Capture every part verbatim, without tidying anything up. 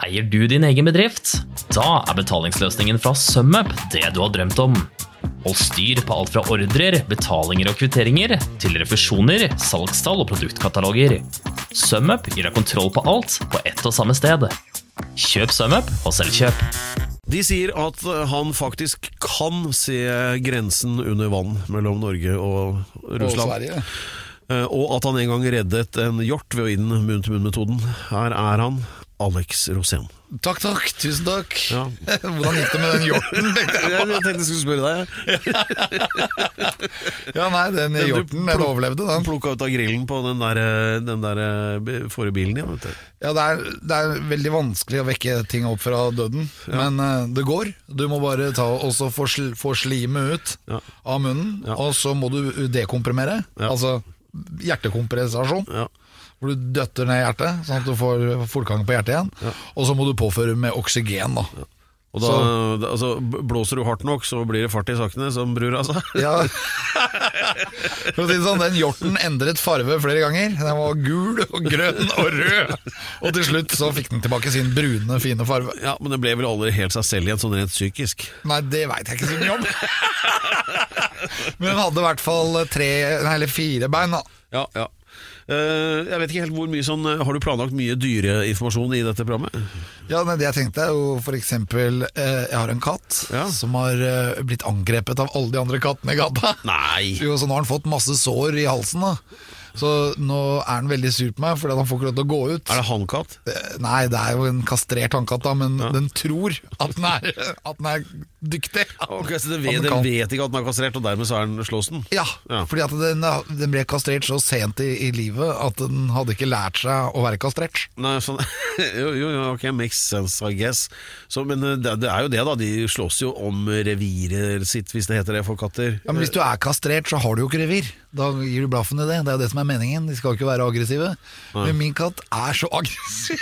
Eier du din egen bedrift? Da er betalingsløsningen fra SumUp det du har drømt om. Hold styr på alt fra ordrer, betalinger og kvitteringer, til refusjoner, salgstall og produktkataloger. SumUp gir deg kontroll på alt på ett og samme sted. Kjøp SumUp og selvkjøp. De sier at han faktisk kan se grensen under vann mellom Norge og Russland. Og Sverige. Og at han en gang reddet en hjort ved å inn munn-til-munn-metoden. Her er han, Alex Rosén. Takk, takk, tusen takk. Ja. Hvordan gikk det med den hjorten? Jeg tenkte jeg skulle spørre deg. Ja, nei, den hjorten, den overlevde den. Plukket ut av grillen på den der, den der forrige bilen igjen, vet du. Ja, det er, det er veldig vanskelig å vekke ting opp fra døden, ja. Men uh, det går. Du må bare ta og så få, sl få slimet ut ja. Av munnen, ja. Og så må du dekomprimere, ja. Altså hjertekompressasjon. Ja. Hvor du døtter ned hjertet, sånn at du får fortgang på hjertet igjen, ja. Og så må du påføre med oksygen da. Ja. Og da, da altså, blåser du hardt nok, så blir det fart i sakene, som bror altså. Ja. For å si det sånn, den hjorten endret farve flere ganger. Den var gul og grønn og rød. Og til slutt så fikk den tilbake sin brune, fine farve. Ja, men det ble vel aldri helt seg selv igjen, sånn rent psykisk. Nei, det vet jeg ikke så mye om. Men den hadde i hvert fall tre, eller fire bein da. Ja, ja. Uh, jeg vet ikke helt hvor mye sånn. Har du planlagt mye dyreinformasjon i dette programmet? Ja, men det jeg tenkte er jo for eksempel uh, jeg har en katt ja. Som har uh, blitt angrepet av alle de andre kattene i gata. Nei. Jo, så nå har han fått masse sår i halsen da. Så nå er han veldig sur på meg fordi han får ikke lov til å gå ut. Er det hannkatt? Nei, det er jo en kastrert hannkatt da, men ja. Den tror at den er, at den er dyktig. Ok, så den vet, den vet ikke at den er kastrert, og dermed så er den slås den? Ja, ja. Fordi at den, den ble kastrert så sent i, i livet at den hadde ikke lært seg å være kastrert. Nei, sånn, jo, jo, ok, makes sense, I guess. Så, men det, det er jo det da, de slås jo om reviret sitt, hvis det heter det for katter. Ja, men hvis du er kastrert, så har du jo ikke revir. Da gir du blaffen i det, det er jo det som er meningen. De skal ikke være aggressive. Nei. Men min katt er så aggressiv.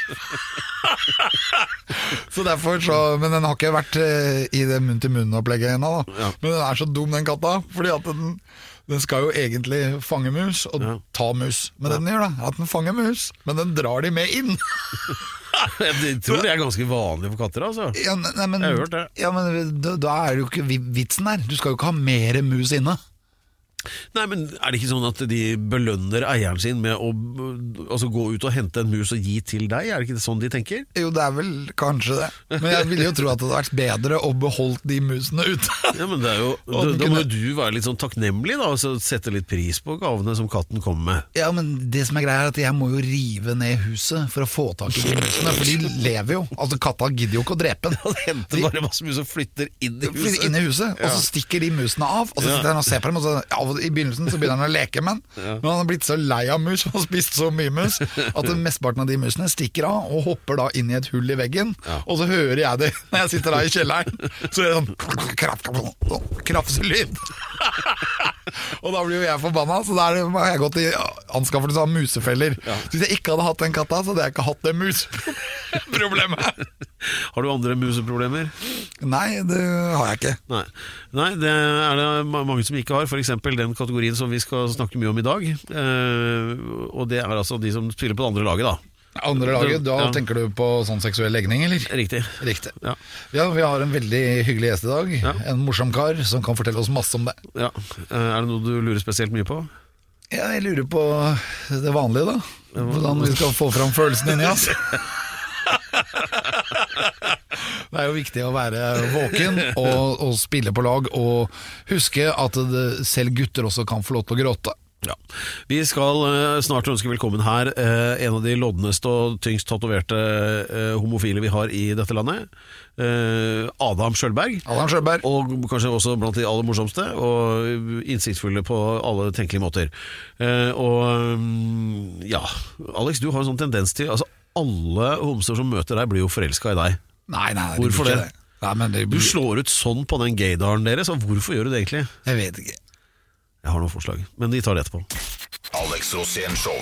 Så derfor så, men den har ikke vært uh, i det munn-til-munn-opplegget ennå da. Ja. Men den er så dum den katta, fordi at den, den skal jo egentlig fange mus og ja. Ta mus. Men ja. Den gjør da, at den fanger mus, men den drar de med inn. Jeg tror det er ganske vanlig for katter altså. Ja, nei, men, jeg har hørt det. Ja, men da, da er det jo ikke vitsen der. Du skal jo ikke ha mer mus inne. Nei, men er det ikke sånn at de belønner eieren sin med å altså, gå ut og hente en mus og gi til deg? Er det ikke sånn de tenker? Jo, det er vel kanskje det. Men jeg ville jo tro at det hadde vært bedre å beholde de musene ute. Ja, men det er jo, da, da må du være litt sånn takknemlig da, og så sette litt pris på gavene som katten kommer med. Ja, men det som er greia er at jeg må jo rive ned huset for å få tak i de musene, for de lever jo. Altså, katta gidder jo ikke å drepe den. Ja, det henter bare masse mus og flytter inn i huset. Flytter inn i huset, og så stikker de musene av, og så sitter han og ser på dem, og så, ja, i begynnelsen så begynner han å leke med den. Ja. Men han har blitt så lei av mus, han har spist så mye mus, at den mesteparten av de musene stikker av og hopper da inn i et hull i veggen, ja. Og så hører jeg det når jeg sitter der i kjelleren, så er det sånn krafselyd. Og da blir jo jeg forbanna, så der har jeg gått i anskaffelse av musefeller. Ja. Så hvis jeg ikke hadde hatt den katta, så hadde jeg ikke hatt det museproblemet. Har du andre museproblemer? Nei, det har jeg ikke. Nei, Nei det er det mange som ikke har. For eksempel den kategorien som vi skal snakke mye om i dag, eh, og det er altså de som spiller på det andre laget da. Andre laget, da ja. Tenker du på sånn seksuell legning, eller? Riktig. Riktig. Ja. Ja, vi har en veldig hyggelig gjest i dag, ja. En morsom kar som kan fortelle oss masse om det. Ja. Er det noe du lurer spesielt mye på? Ja, jeg lurer på det vanlige da. Hvordan vi skal få fram følelsen inni oss. Det er jo viktig å være våken og, og spille på lag og huske at det, selv gutter også kan få lov til å gråte. Ja. Vi skal uh, snart ønske velkommen her uh, en av de loddneste og tyngst tatoverte uh, homofile vi har i dette landet, uh, Adam Schjølberg. Adam Schjølberg. Og kanskje også blant de aller morsomste og innsiktsfulle på alle tenkelige måter. Uh, og um, ja, Alex, du har en sånn tendens til, altså alle homser som møter deg blir jo forelsket i deg. Nei, nei, nei. Hvorfor det? det? Nei, men det blir... Du slår ut sånn på den gaydaren deres, så hvorfor gjør du det egentlig? Jeg vet ikke. Jeg har noen forslag, men de tar det etterpå. Alex Rosén Show.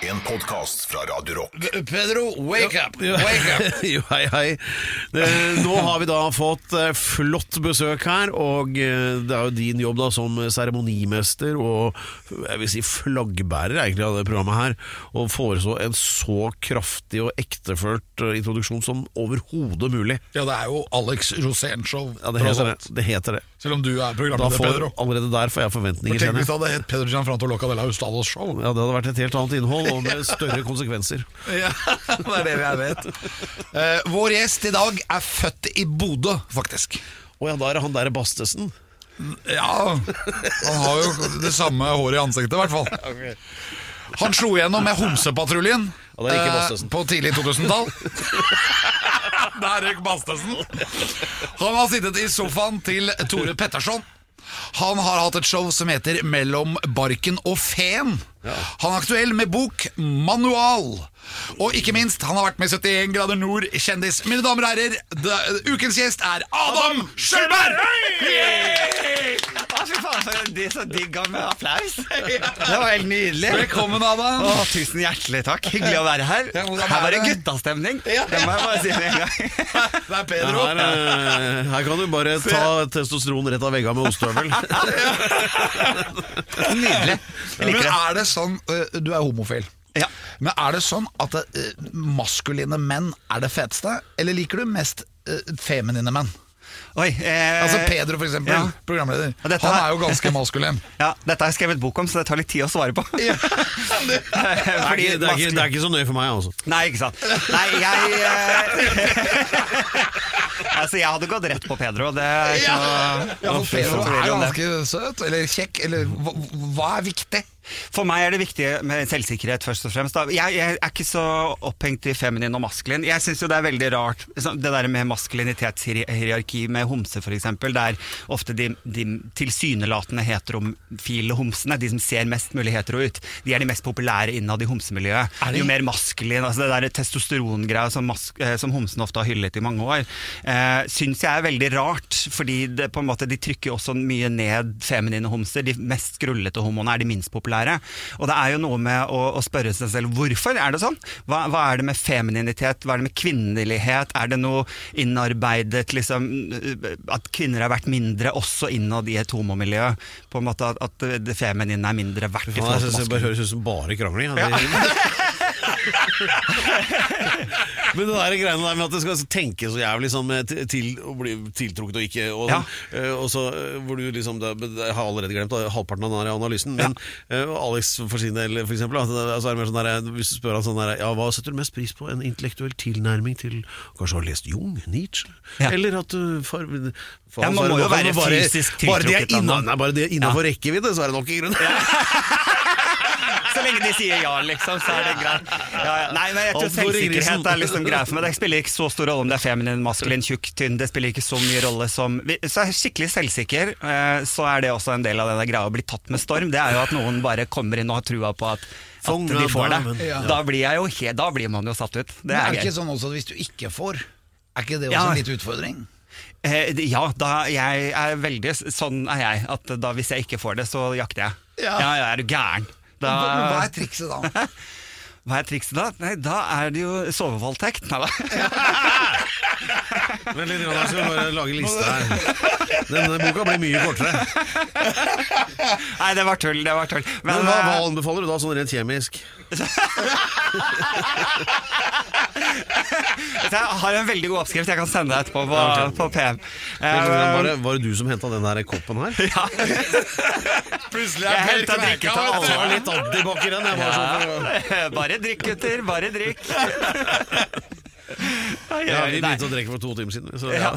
En podcast fra Radio Rock. Pedro, wake up, wake up. Jo, hei, hei. Eh, Nå har vi da fått eh, flott besøk her, og eh, det er jo din jobb da som seremonimester og jeg vil si flaggbærer egentlig av det programmet her, å foreslå en så kraftig og ektefølt eh, introduksjon som overhodet mulig. Ja, det er jo Alex Rosén-show. Ja, det heter det. Det heter det. Selv om du er Da programleder, får, Pedro. allerede der får jeg forventninger. Tenk kjenner hvis jeg. det hadde hett Pedro Gianfranto Loca de la Hustados show. Ja, det hadde vært et helt annet innhold og med større konsekvenser. Ja, det er det jeg vet. Eh, vår gjest i dag er født i Bodø, faktisk. Og ja, da er det han der Bastesen. Ja, han har jo det samme håret i ansiktet i hvert fall. Han slo igjennom med Homsepatruljen Ja, det er ikke eh, Bastesen. på tidlig to tusen-tall. Det er ikke Bastesen. Han har sittet i sofaen til Tore Petterson. Han har hatt et show som heter Mellom barken og fen. Han er aktuell med bok Manual. Og ikke minst, han har vært med i syttien grader nord kjendis. Mine damer og herrer, det- ukens gjest er Adam Schjølberg! Å, fy faen, for de så digg med applaus. Det var helt nydelig. Velkommen, Adam. Å, tusen hjertelig takk. Hyggelig å være her. Ja, hvordan er Her var det det? guttastemning. Ja. Det må jeg bare si med en gang. Det er Pedro. Her, eh, her kan du bare ta testosteron rett av veggene med ostøvel. Nydelig. Jeg Men liker det. er det sånn, øh, du er homofil. Ja. Men er det sånn at øh, maskuline menn er det feteste, eller liker du mest øh, feminine menn? Oi, eh, Altså Pedro for eksempel, ja. programleder. Ja, dette Han her- er jo ganske maskulin. Ja, dette har jeg skrevet bok om, så det tar litt tid å svare på. Ja, det, Det er, ikke, det, er ikke, det er ikke så nøye for meg, altså. Nei, ikke sant. Nei, jeg eh, Altså, jeg hadde gått rett på Pedro. Det er ikke noe ja, for Pedro tvil er om det. ganske søt, eller kjekk, eller hva, hva er viktig? For meg er det viktig med selvsikkerhet først og fremst da. Jeg, jeg er ikke så opphengt i feminin og maskulin. Jeg synes jo det er veldig rart så- det der med maskulinitetshierarki med homse for eksempel, der ofte de, de tilsynelatende heterofile homsene, de som ser mest mulig hetero ut, de er de mest populære innad i homsemiljøet. Er de? Jo mer maskulin, altså det der testosterongreia som, mas- eh, som homsene ofte har hyllet i mange år, eh, synes jeg er veldig rart, fordi det, på en måte, de trykker også mye ned feminine homser. De mest skrullete homoene er de minst populære. Og det er jo noe med å, å spørre seg selv, hvorfor er det sånn? Hva, hva er det med femininitet? Hva er det med kvinnelighet? Er det noe innarbeidet, liksom, at kvinner har vært mindre også innad i et homomiljø? På en måte at, at det feminine er mindre verdt i Faen, forhold jeg til synes det bare maskulin. høres ut som bare krangling. Ja. Det, Men det der greiene der med at det skal tenke så jævlig sånn med til, til å bli tiltrukket og ikke og, Ja. eh, og så eh, hvor du liksom det, Jeg har allerede glemt da, halvparten av den her analysen. Men eh, Alex for sin del, for eksempel, at det, altså er det mer sånn der, hvis du spør han sånn der, ja, hva setter du mest pris på? En intellektuell tilnærming til kanskje har lest Jung, Nietzsche, Ja. eller at du far, far, Ja, man må jo bare- være bare- fysisk bare det er tiltrukket av inna- noen. Nei, bare det er innenfor rekkevidde, så er det nok i grunnen. Så lenge de sier ja, liksom, så er det greit. Ja, ja. Nei, men jeg tror Alt går i grisen. selvsikkerhet er liksom greit for meg. Det spiller ikke så stor rolle om det er feminin, maskulin, tjukk, tynn. Det spiller ikke så mye rolle som Så er jeg skikkelig selvsikker, eh, så er det også en del av denne greia å bli tatt med storm. Det er jo at noen bare kommer inn og har trua på at, at Fanget de får damen. det. Ja. Da blir jeg jo he- Da blir man jo satt ut. Det Men er er det ikke gøy. sånn også at hvis du ikke får, er ikke det også Ja. en liten utfordring? Eh, Ja, da jeg er veldig Sånn er jeg. At da hvis jeg ikke får det, så jakter jeg. Ja. Ja, ja, er du gæren? Da, Men hva er trikset da? Hva er trikset da? Nei, da er det jo sovevoldtekt. Nei da. Vent litt, jeg skal bare lage liste her. Denne boka blir mye kortere. Nei, det var tull. Det var tull. Men Men, hva, hva eh, anbefaler du da, sånn rent kjemisk? jeg har en veldig god oppskrift jeg kan sende deg etterpå på, Ja, ok. på P M. Var det, Eh, var det du som hentet den der koppen her? ja. Plutselig Jeg hentet drikke til alle. Det var litt antibac i den. Jeg bare, sånn for, å- Bare drikk, gutter. Bare drikk. Ai, ja, ai, vi nei. begynte å drikke for to timer siden. Så, ja.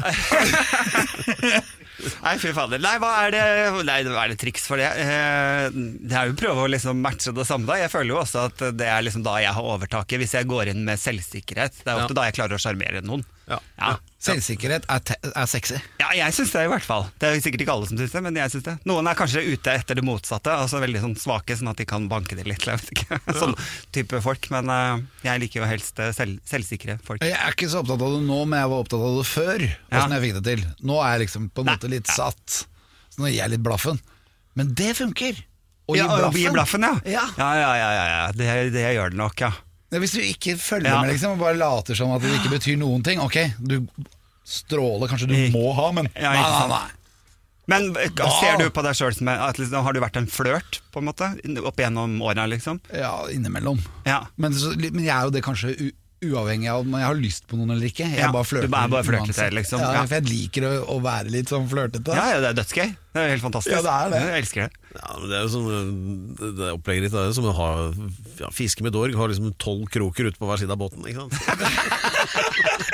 Nei, fy fader. Nei, hva er det, nei, hva er det triks for det? Eh, Det er jo å prøve å liksom matche det samme da. Jeg føler jo også at det er liksom da jeg har overtaket, hvis jeg går inn med selvsikkerhet. Det er ofte Ja. da jeg klarer å sjarmere noen. Ja. Ja. Selvsikkerhet er, te er sexy. Ja, jeg synes det i hvert fall. Det er sikkert ikke alle som synes det, men jeg synes det. Noen er kanskje ute etter det motsatte, altså veldig sånn svake, sånn at de kan banke det litt, jeg vet ikke. Sånn type folk, men uh, jeg liker jo helst uh, selv selvsikre folk. Jeg er ikke så opptatt av det nå, men jeg var opptatt av det før. Ja. Hvordan jeg fikk det til. Nå er jeg liksom på en Nei, måte litt ja. satt. Så nå gir jeg litt blaffen. Men det funker. og gi ja, blaffen. Gi blaffen, ja. Ja. Ja, ja, ja, ja, ja. Det, det gjør det nok, ja. Hvis du ikke følger Ja. med liksom, og bare later som at det ikke betyr noen ting. Ok, du stråler, kanskje du må ha, men Ja, nei, ikke nei, sant. nei. Men ser du på deg selv som at liksom, har du vært en flørt, på en måte? Opp gjennom årene, liksom? Ja, innimellom. Ja. Men, så, men jeg er jo det kanskje u uavhengig av om jeg har lyst på noen eller ikke. Jeg Ja, bare flørter. du er bare flørtete, uansett. liksom. Ja, Ja. for jeg liker å, å være litt sånn flørtete. Ja, ja, det er dødsgøy. Det er helt fantastisk. Ja, det er det. Jeg elsker det. Ja, men det er jo sånn, det opplegget ditt er jo som å ha ja, fiske med dorg, har liksom tolv kroker ute på hver side av båten, ikke sant?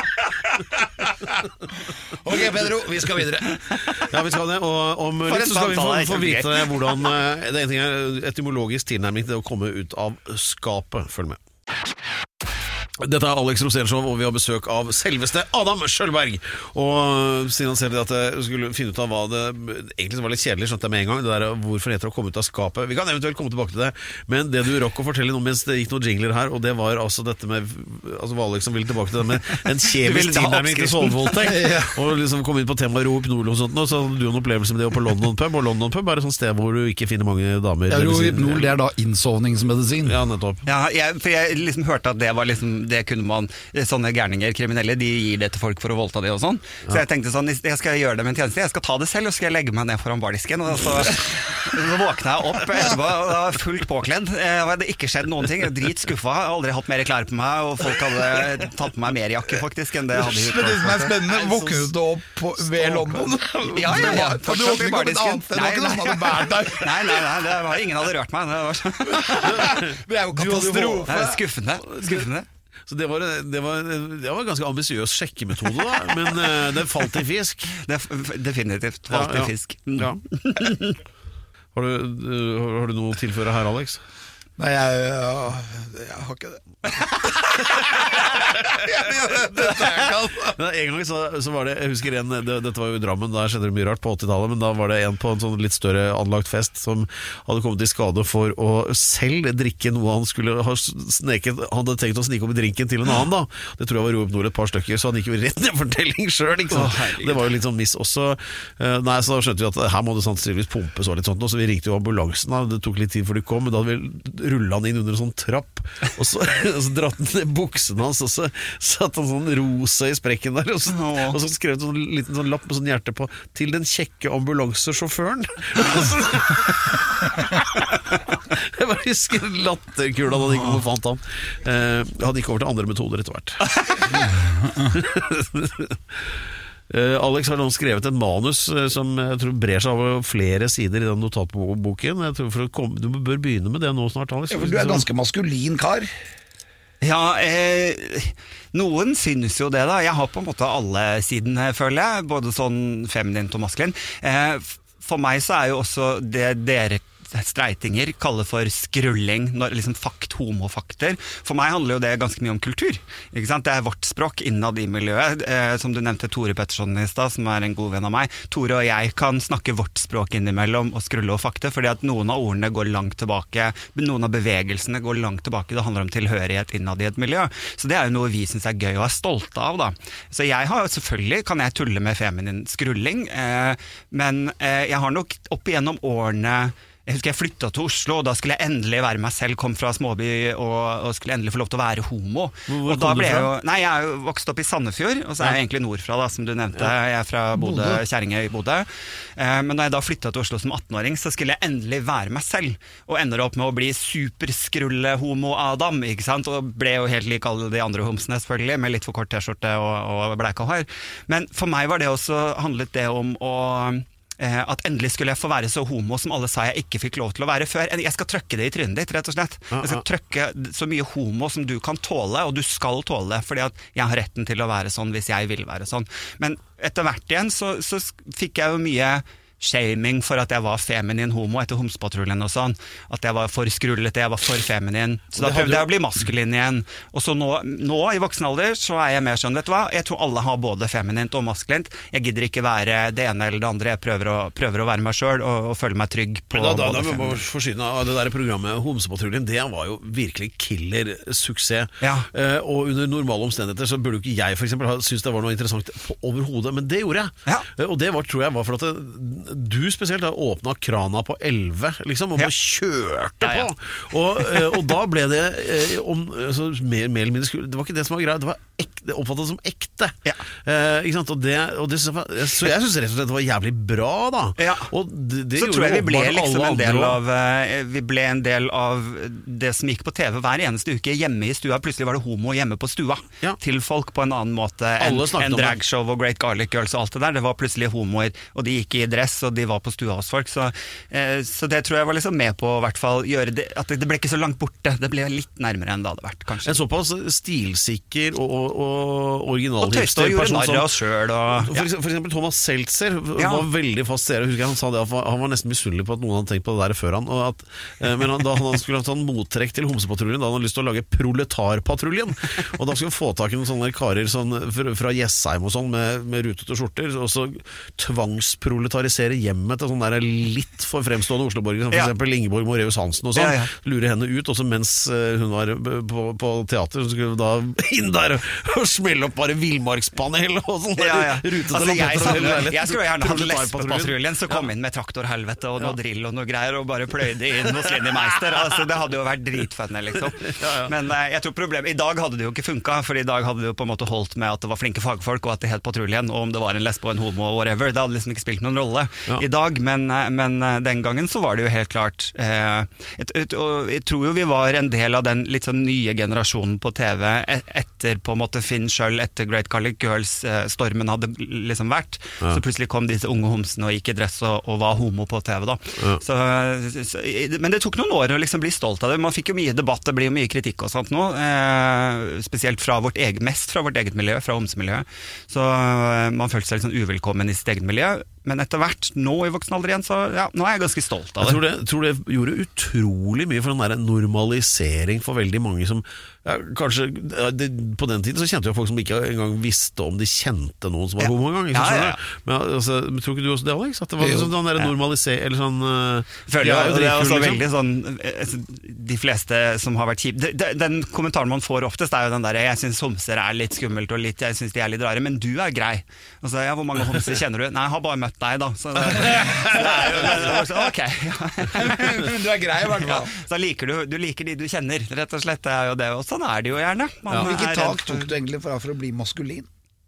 Ok, Pedro, vi skal videre. Ja, vi skal det, og om For litt en så skal vi få, samtale, få vite kjempegøy. hvordan eh, det er en ting er etymologisk tilnærming til å komme ut av skapet. Følg med. Dette er Alex Rosénshow, og vi har besøk av selveste Adam Schjølberg. Og siden han ser at jeg skulle finne ut av hva det egentlig var litt kjedelig, skjønte jeg med en gang, det der hvorfor heter det å komme ut av skapet. Vi kan eventuelt komme tilbake til det, men det du rakk å fortelle noe mens det gikk noen jingler her, og det var altså dette med, altså var Alex som ville tilbake til det med en Du kjemisk ville ta tilnærming til oppskriften. sovevoldtekt, og liksom komme inn på temaet Rohypnol og sånt, og så hadde du en opplevelse med det på London Pub, og London Pub er et sånt sted hvor du ikke finner mange damer. Ja, Rohypnol, det er da innsovningsmedisin. Ja, nettopp. Ja, jeg, for jeg liksom hørte at det var liksom, det kunne man, sånne gærninger, kriminelle, de gir det til folk for å voldta det og sånn. Så jeg tenkte sånn, jeg skal gjøre det med en tjeneste, jeg skal ta det selv, og så skal jeg legge meg ned foran bardisken, og så, så våkna jeg opp etterpå, og da var fullt påkledd, og det hadde ikke skjedd noen ting, jeg var drit skuffa, jeg har aldri hatt mer klær på meg, og folk hadde tatt på meg mer jakke faktisk, enn det jeg hadde gjort. Men det som er spennende, våknet du opp på, ved London? Ja, ja, ja, Du våknet ikke opp et annet sted, det var ikke noen som hadde bært deg. Nei, nei, nei, det var ingen hadde rørt meg, det var så Det er jo katastrofe. det er skuffende, skuffende. Så det var, det var, det var en ganske ambisiøs sjekkemetode da, men uh, det falt i fisk. Det er definitivt valgt Ja, ja. i fisk. Ja. Har, du, uh, har du noe å tilføre her, Alex? Nei, jeg, jeg, jeg har ikke det. Men en gang så, så var det, jeg husker en, det, dette var jo i Drammen, der skjedde det mye rart på åttitallet, men da var det en på en sånn litt større anlagt fest som hadde kommet i skade for å selv drikke noe han skulle ha sneket, han hadde tenkt å snike opp i drinken til en annen da. Det tror jeg var Rohypnol et par stykker, så han gikk jo rett ned fortelling selv, ikke sant? Å, Det var jo litt sånn miss også. Uh, nei, så da skjønte vi at her må det sannsynligvis pumpes og litt sånt, og så vi ringte jo ambulansen da, det tok litt tid før de kom, men da hadde vi rullet han inn under en sånn trapp, og så, og så dratt han ned buksen hans, og så satt han sånn rosa i sprekken der, og så, og så skrev han en liten sånn lapp med sånn hjerte på, til den kjekke ambulansesjåføren. Jeg bare husker latterkula da de kom og fant han. Uh, han gikk over til andre metoder etter hvert. Uh, Alex har nå skrevet en manus uh, som jeg tror brer seg over flere sider i den notatboken. Jeg tror for å komme, du bør begynne med det nå snart, Alex. Ja, for du er ganske maskulin kar. Ja, eh, noen synes jo det da. Jeg har på en måte alle sidene, føler jeg. Både sånn feminint og maskulin. Eh, for meg så er jo også det dere streitinger kaller for skrulling, når, liksom fakt, homofakter. For meg handler jo det ganske mye om kultur. Ikke sant? Det er vårt språk innad i miljøet. Eh, som du nevnte Tore Petterson i sted, som er en god venn av meg. Tore og jeg kan snakke vårt språk innimellom og skrulle og fakte, fordi at noen av ordene går langt tilbake, noen av bevegelsene går langt tilbake, det handler om tilhørighet innad i et miljø. Så det er jo noe vi synes er gøy og er stolte av da. Så jeg har selvfølgelig, kan jeg tulle med feminin skrulling, eh, men eh, jeg har nok opp igjennom årene. Jeg husker jeg flyttet til Oslo, og da skulle jeg endelig være meg selv, kom fra småby og, og skulle endelig få lov til å være homo. Hvor og da kom du ble jeg fra? jo, nei, jeg er jo vokst opp i Sandefjord, og så er jeg egentlig nordfra da, som du nevnte. Jeg er fra Bodø, Kjerringøy i Bodø. Eh, men da jeg da flyttet til Oslo som atten-åring, så skulle jeg endelig være meg selv, og ender opp med å bli superskrulle-homo-Adam, ikke sant? Og ble jo helt lik alle de andre homsene selvfølgelig, med litt for kort t-skjorte og, og bleika hår. Men for meg var det også, handlet det om å at endelig skulle jeg få være så homo som alle sa jeg ikke fikk lov til å være før. Jeg skal trøkke det i trynet ditt, rett og slett. Jeg skal trøkke så mye homo som du kan tåle, og du skal tåle det, fordi at jeg har retten til å være sånn hvis jeg vil være sånn. Men etter hvert igjen så, så fikk jeg jo mye shaming for at jeg var feminin homo etter Homsepatruljen og sånn, at jeg var for skrullete, jeg var for feminin, så da prøvde jeg å bli maskulin igjen, og så nå, nå i voksen alder så er jeg mer sånn, vet du hva, jeg tror alle har både feminint og maskulint, jeg gidder ikke være det ene eller det andre, jeg prøver å, prøver å være meg selv og, og føle meg trygg på da, da, både da, feminin. da forsyne av det der programmet Homsepatruljen, det var jo virkelig killer suksess, Ja. eh, og under normale omstendigheter så burde jo ikke jeg for eksempel ha syntes det var noe interessant på, overhodet, men det gjorde jeg, Ja. eh, og det var, tror jeg var for at det, du spesielt har åpnet krana på elleve, liksom, og Ja. bare kjørte Ja, ja. på. Og, eh, og da ble det eh, om, altså, mer, mer eller mindre skole. Det var ikke det som var greit, det var ek, det oppfattet som ekte. Ja. Eh, ikke sant? Og det, og det, så jeg synes rett og slett det var jævlig bra, da. Ja. Og det, det Så gjorde tror jeg vi ble åpenbart liksom alle en del andre av eh, Vi ble en del av det som gikk på T V hver eneste uke hjemme i stua. Plutselig var det homo hjemme på stua Ja. til folk på en annen måte enn Alle snakket en om det. dragshow og Great Garlic Girls og alt det der. Det var plutselig homoer, og de gikk i dress, og de var på stua hos folk. Så, eh, så det tror jeg var liksom med på å hvert fall gjøre det, at det ble ikke så langt borte. Det ble litt nærmere enn det hadde vært, kanskje. En såpass stilsikker og, og, og Og tøyste og gjorde person narr som- av oss sjøl. Og, For eksempel, for eksempel Thomas Seltzer Ja. var veldig fast seer. Husker jeg Han sa det at han var nesten misunnelig på at noen hadde tenkt på det der før han. Og at, eh, men han, da han skulle ha tatt mottrekk til Homsepatruljen, da hadde han lyst til å lage Proletarpatruljen. Og da skulle han få tak i noen sånne karer sånn, fra, fra Jessheim og sånn med, med rutete skjorter, og så tvangsproletarisere hjemmet til sånne der litt for fremstående Oslo-borgere, som for Ja. eksempel Ingeborg Moreus Hansen og sånn. Ja, ja. Lure henne ut, og så mens eh, hun var på, på teater, så skulle hun da inn der og smelle opp bare villmarkspanel og sånn. Ja, ja. Rutete Altså, jeg, lampetter og hele savner- leiligheten. jeg skulle gjerne hatt Proletarpatruljen. Lesbepatruljen som kom inn med traktorhelvete og noe drill og noe greier og bare pløyde inn hos Linni Meister. Altså, det hadde jo vært dritfunny, liksom. Men eh, jeg tror problemet I dag hadde det jo ikke funka, for i dag hadde det jo på en måte holdt med at det var flinke fagfolk, og at det het Patruljen, og om det var en lesbe og en homo og whatever. Det hadde liksom ikke spilt noen rolle Ja. i dag, men, eh, men eh, den gangen så var det jo helt klart eh, et, et, og jeg tror jo vi var en del av den litt sånn nye generasjonen på T V et, etter på en måte Finn Schjøll, etter Great Garlic Girls-stormen hadde liksom vært. Ja. Så plutselig kom disse unge homsene og gikk i dress og, og var homo på T V da. Ja. Så, så, men det tok noen år å liksom bli stolt av det. Man fikk jo mye debatt, det blir jo mye kritikk og sånt nå, eh, spesielt fra vårt eget, mest fra vårt eget miljø, fra homsemiljøet. Så eh, man følte seg litt sånn uvelkommen i sitt eget miljø. Men etter hvert, nå i voksen alder igjen, så ja, nå er jeg ganske stolt av Jeg det. tror det, tror det gjorde utrolig mye for den der normalisering for veldig mange som ja, kanskje, ja, det, på den tiden så kjente jo folk som ikke engang visste om de kjente noen som var Ja. homo en gang. Ikke Ja, sant, ja, skjønner ja. du? Men altså, tror ikke du også det, Alex? At det var Jo. liksom den der Ja. normalisering eller sånn uh, Føler de er jo, jo det er også dritkule, veldig sånn eh, De fleste som har vært kjip de- de- Den kommentaren man får oftest er jo den der jeg synes homser er litt skummelt og litt, jeg synes de er litt rare, men du er grei. Og så, ja, hvor mange homser kjenner du? Nei, jeg har bare møtt deg da. Så det, så det er jo det er så, ok. Men du er grei i hvert Ja, fall. så liker du, du liker de du kjenner, rett og slett. Det er jo det, og sånn er det jo gjerne. Man Hvilket er tak redd for- tok du egentlig fra for å bli maskulin?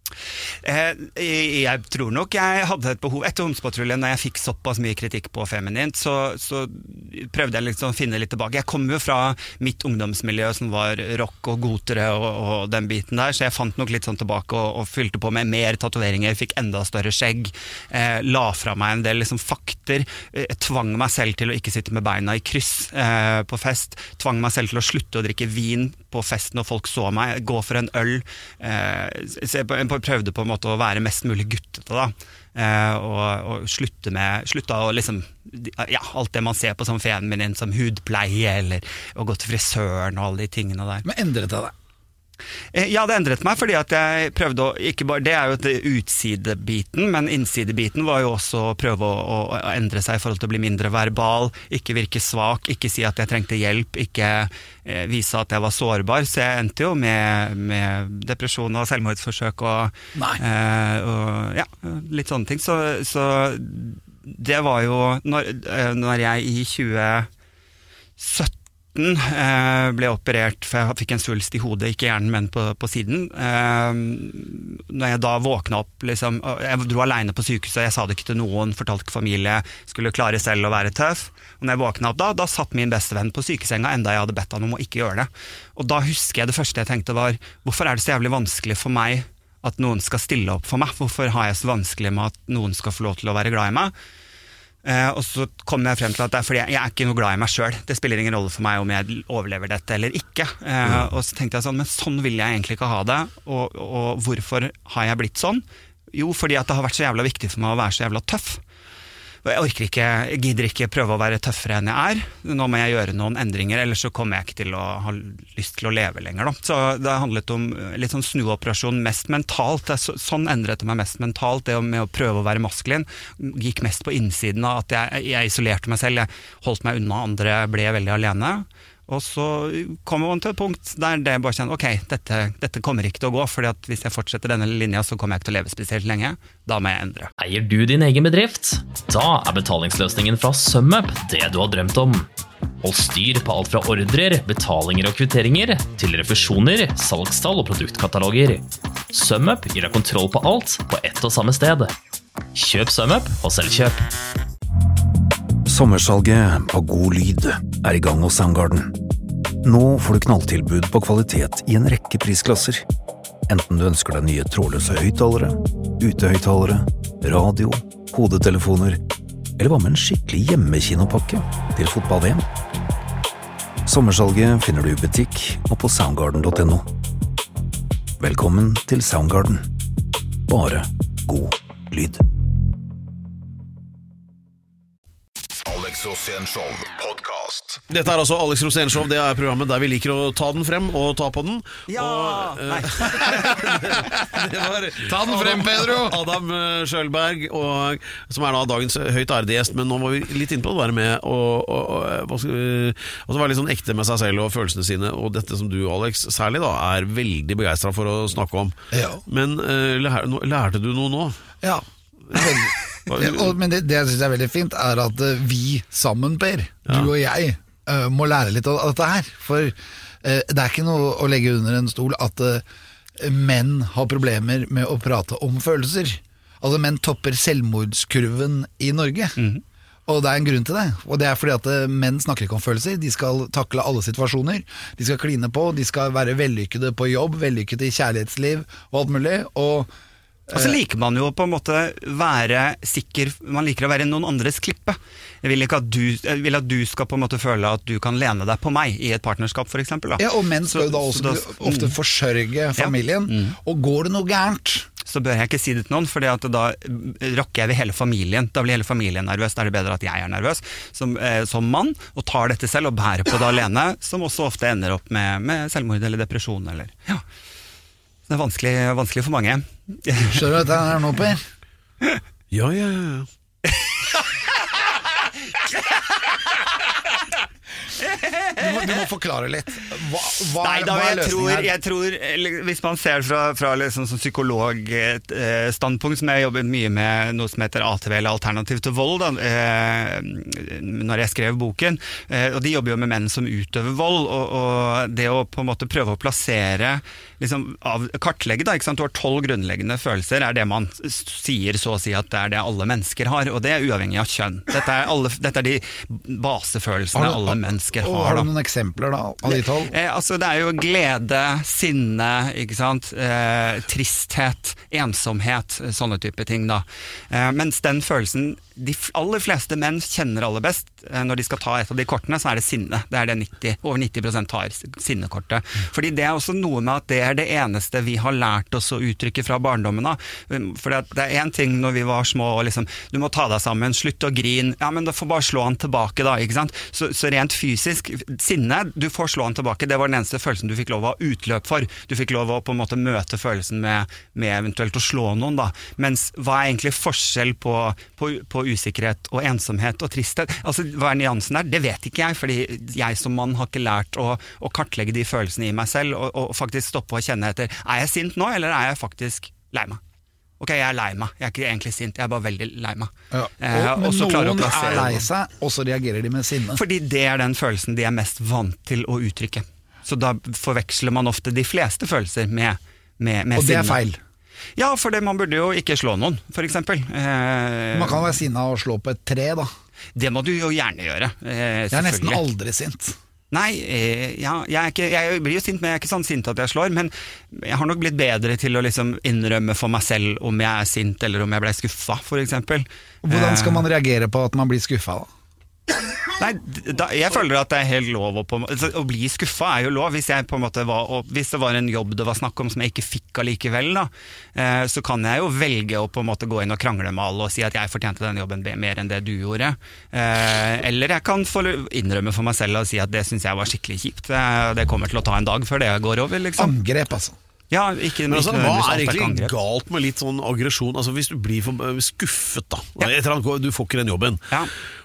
Eh, jeg tror nok jeg hadde et behov etter Homsepatruljen. Når jeg fikk såpass mye kritikk på feminint, så, så prøvde jeg liksom å finne litt tilbake. Jeg kom jo fra mitt ungdomsmiljø som var rock og gotere og, og den biten der, så jeg fant nok litt sånn tilbake og, og fylte på med mer tatoveringer, fikk enda større skjegg, eh, la fra meg en del liksom fakter, eh, tvang meg selv til å ikke sitte med beina i kryss eh, på fest, tvang meg selv til å slutte å drikke vin på fest når folk så meg, gå for en øl, eh, så jeg prøvde på en måte å være mest mulig guttete da, eh, og, og slutte med, slutta å liksom, ja, alt det man ser på som feminin, som hudpleie, eller å gå til frisøren og alle de tingene der. Men endret det deg? Eh, Ja, det endret meg, fordi at jeg prøvde å, ikke bare, det er jo det utsidebiten, men innsidebiten var jo også å prøve å, å endre seg i forhold til å bli mindre verbal, ikke virke svak, ikke si at jeg trengte hjelp, ikke eh, vise at jeg var sårbar, så jeg endte jo med, med depresjon og selvmordsforsøk og, Nei. eh, og ja, litt sånne ting, så, så det var jo, når, eh, når jeg i tjue sytten eh, ble operert, for jeg fikk en svulst i hodet, ikke hjernen, men på, på siden. Eh, når jeg da våkna opp, liksom, og jeg dro alene på sykehuset, jeg sa det ikke til noen, fortalte ikke familie, skulle klare selv å være tøff. Og når jeg våkna opp da, da satt min bestevenn på sykesenga, enda jeg hadde bedt han om å ikke gjøre det. Og da husker jeg det første jeg tenkte var, hvorfor er det så jævlig vanskelig for meg at noen skal stille opp for meg? Hvorfor har jeg så vanskelig med at noen skal få lov til å være glad i meg? Eh, og så kom jeg frem til at det er fordi jeg, jeg er ikke noe glad i meg selv. Det spiller ingen rolle for meg om jeg overlever dette eller ikke. Eh, mm. Og så tenkte jeg sånn, men sånn vil jeg egentlig ikke ha det. Og, og hvorfor har jeg blitt sånn? Jo, fordi at det har vært så jævla viktig for meg å være så jævla tøff. Og jeg orker ikke, jeg gidder ikke prøve å være tøffere enn jeg er. Nå må jeg gjøre noen endringer, ellers så kommer jeg ikke til å ha lyst til å leve lenger da. Så det handlet om litt sånn snuoperasjon mest mentalt. Det, så, sånn endret det meg mest mentalt, det med å prøve å være maskulin. Gikk mest på innsiden av at jeg, jeg isolerte meg selv, jeg holdt meg unna andre, ble veldig alene. Og så kommer man til et punkt der det bare kjenner, ok, dette, dette kommer ikke til å gå, fordi at hvis jeg fortsetter denne linja, så kommer jeg ikke til å leve spesielt lenge. Da må jeg endre. Eier du din egen bedrift? Da er betalingsløsningen fra SumUp det du har drømt om. Hold styr på alt fra ordrer, betalinger og kvitteringer, til refusjoner, salgstall og produktkataloger. SumUp gir deg kontroll på alt på ett og samme sted. Kjøp SumUp og Selvkjøp. Sommersalget av god lyd er i gang hos Soundgarden. Nå får du knalltilbud på kvalitet i en rekke prisklasser. Enten du ønsker deg nye trådløse høyttalere, utehøyttalere, radio, hodetelefoner, eller hva med en skikkelig hjemmekinopakke til fotball-V M. Sommersalget finner du i butikk og på soundgarden punktum no. Velkommen til Soundgarden. Bare god lyd. Alex Rosén-show podcast. Dette er altså Alex Rosén-show. Det er programmet der vi liker å ta den frem og ta på den. Ja! Og, uh, Nei. det var Ta den frem, Pedro! Adam Schjølberg, og, som er da dagens høyt ærede gjest. Men nå var vi litt inne på det der med å, å, å, å være litt sånn ekte med seg selv og følelsene sine. Og dette som du, Alex, særlig da er veldig begeistret for å snakke om. Ja. Men uh, lær, lærte du noe nå? Ja, veldig. Ja, og, men det, det jeg synes er veldig fint er at uh, vi sammen, Per, ja. du og jeg, uh, må lære litt av dette her. For uh, det er ikke noe å legge under en stol at uh, menn har problemer med å prate om følelser. Altså menn topper selvmordskurven i Norge. Mm. Og det er en grunn til det. Og det er fordi at uh, menn snakker ikke om følelser. De skal takle alle situasjoner. De skal kline på, de skal være vellykkede på jobb, vellykkede i kjærlighetsliv og alt mulig. Og Og så liker man jo på en måte være sikker, man liker å være noen andres klippe. Jeg vil ikke at du, jeg vil at du skal på en måte føle at du kan lene deg på meg i et partnerskap, for eksempel. Da. Ja, og menn skal jo da også da, ofte forsørge familien, ja. mm. og går det noe gærent, så bør jeg ikke si det til noen, for da rokker jeg ved hele familien. Da blir hele familien nervøs. Da er det bedre at jeg er nervøs som, eh, som mann, og tar dette selv og bærer på det alene, som også ofte ender opp med, med selvmord eller depresjon. Eller, ja. Det er vanskelig, vanskelig for mange. Skjønner du dette her nå, Per? Ja, ja, ja. Du må, du må forklare litt. Hva, hva, Nei, da, hva er jeg løsningen tror, her? jeg tror, hvis man ser fra, fra liksom, som psykologstandpunkt, som jeg jobber mye med noe som heter A T V, eller Alternativ til vold, da, eh, når jeg skrev boken, eh, og de jobber jo med menn som utøver vold, og, og det å på en måte prøve å plassere, liksom, av, kartlegge da, ikke sant? Du har tolv grunnleggende følelser, er det man sier så å si at det er det alle mennesker har, og det er uavhengig av kjønn. Dette er, alle, dette er de basefølelsene alle mennesker har. Og har du noen eksempler da, av de tolv? Eh, altså det er jo glede, sinne, ikke sant? Eh, tristhet, ensomhet, sånne type ting da. Eh, mens den følelsen de aller fleste menn kjenner aller best, eh, når de skal ta et av de kortene, så er det sinne. Det er det nitti, over nitti prosent tar sinnekortet. Fordi det er også noe med at det er det eneste vi har lært oss å uttrykke fra barndommen av. For det er en ting når vi var små, og liksom, du må ta deg sammen, slutt å grine, ja, men da får bare slå han tilbake da, ikke sant? Så, så rent fysisk, sinne, du får slå han tilbake, det var den eneste følelsen du fikk lov å ha utløp for. Du fikk lov å på en måte møte følelsen med, med eventuelt å slå noen da. Mens hva er egentlig forskjell på, på, på usikkerhet og ensomhet og tristhet? Altså, hva er nyansen der? Det vet ikke jeg, fordi jeg som mann har ikke lært å, å kartlegge de følelsene i meg selv, og, og faktisk stoppe å kjenne etter, er jeg sint nå, eller er jeg faktisk lei meg? Ok, jeg er lei meg, jeg er ikke egentlig sint, jeg er bare veldig lei meg. Ja. Eh, og, men og noen er lei seg, og så reagerer de med sinne. Fordi det er den følelsen de er mest vant til å uttrykke. Så da forveksler man ofte de fleste følelser med, med, med sinne. Og det er feil. Ja, for det, man burde jo ikke slå noen, for eksempel. Eh, man kan være sinna og slå på et tre, da. Det må du jo gjerne gjøre, eh, jeg er nesten aldri sint. Nei, eh, ja, jeg, er ikke, jeg blir jo sint, men jeg er ikke sånn sint at jeg slår, men jeg har nok blitt bedre til å liksom innrømme for meg selv om jeg er sint, eller om jeg ble skuffa, for eksempel. Hvordan skal man reagere på at man blir skuffa da? Nei, da, jeg føler at det er helt lov å, på, å bli skuffa er jo lov. Hvis, jeg på en måte var, og hvis det var en jobb det var snakk om som jeg ikke fikk allikevel da, eh, så kan jeg jo velge å på en måte gå inn og krangle med alle og si at jeg fortjente den jobben mer enn det du gjorde, eh, eller jeg kan få innrømme for meg selv og si at det synes jeg var skikkelig kjipt, det, det kommer til å ta en dag før det går over liksom. Angrep altså. Ja, ikke, men altså, ikke hva er egentlig galt med litt sånn aggresjon? Altså, hvis du blir for skuffet da, ja. etter at du får ikke den jobben, ja.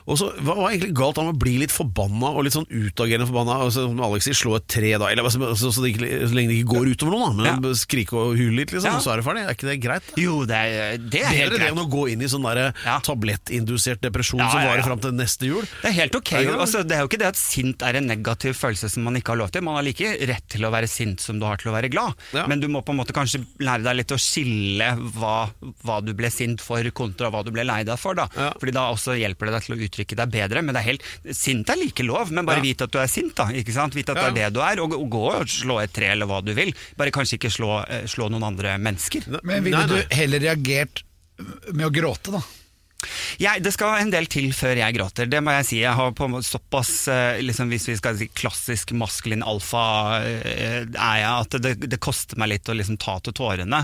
Og så, hva var egentlig galt av å bli litt forbanna og litt sånn utagerende forbanna? Altså, som Alex sier, slå et tre da, eller så, så, så, det ikke, så lenge det ikke går utover noen da, men ja. skrike og hule litt liksom, ja. og så er det ferdig. Er ikke det greit? Da? Jo, det er, det er helt greit. Det er det å gå inn i sånn der ja. tablettindusert depresjon ja, ja, ja. som varer frem til neste jul. Det er helt ok. Det er, altså, det er jo ikke det at sint er en negativ følelse som man ikke har lov til. Man har like rett til å være sint som du har til å være glad. Ja. Men du må på en måte kanskje lære deg litt å skille hva, hva du ble sint for kontra hva du ble lei deg for da. Ja. Fordi da også hjelper det deg til å uttrykke deg bedre. Men det er helt, sint er like lov, men bare ja. vite at du er sint da, ikke sant? Vite at ja. det er det du er, og, og gå og slå et tre eller hva du vil. Bare kanskje ikke slå, slå noen andre mennesker. Men ville du heller reagert med å gråte da? Jeg, det skal en del til før jeg gråter, det må jeg si. Jeg har på såpass, liksom, hvis vi skal si klassisk maskulin alfa, er jeg at det, det koster meg litt å liksom ta til tårene.